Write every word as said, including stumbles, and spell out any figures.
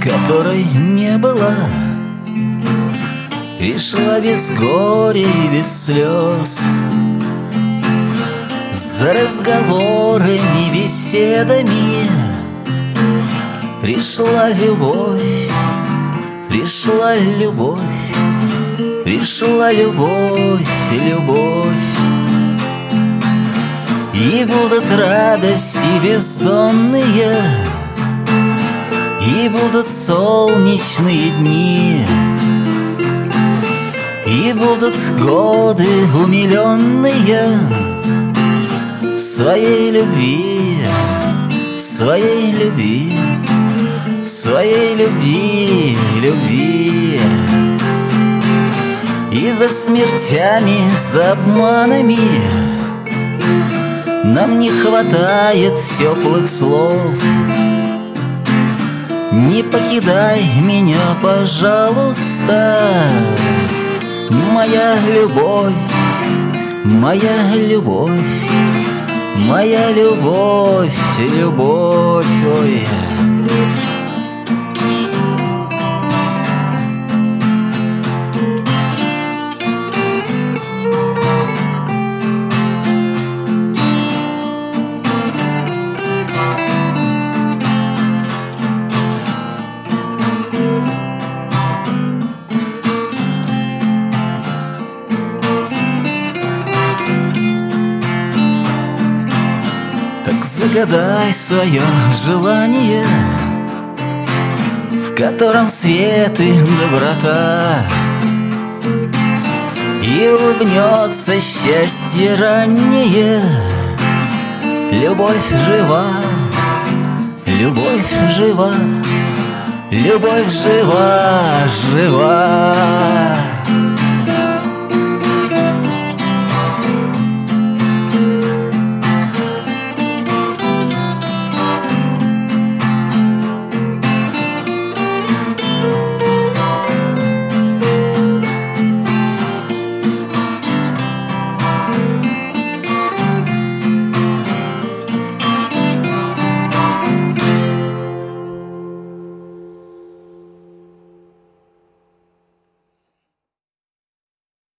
которой не было, пришла без горя и без слез. За разговорами, беседами пришла любовь, пришла любовь, пришла любовь, любовь. И будут радости бездонные, и будут солнечные дни, и будут годы умиленные своей любви, своей любви, своей любви, любви. И за смертями, за обманами нам не хватает теплых слов. Не покидай меня, пожалуйста, моя любовь, моя любовь, моя любовь, любовь, ой. Так загадай свое желание, в котором свет и доброта, и улыбнется счастье раннее. Любовь жива, любовь жива, любовь жива, жива.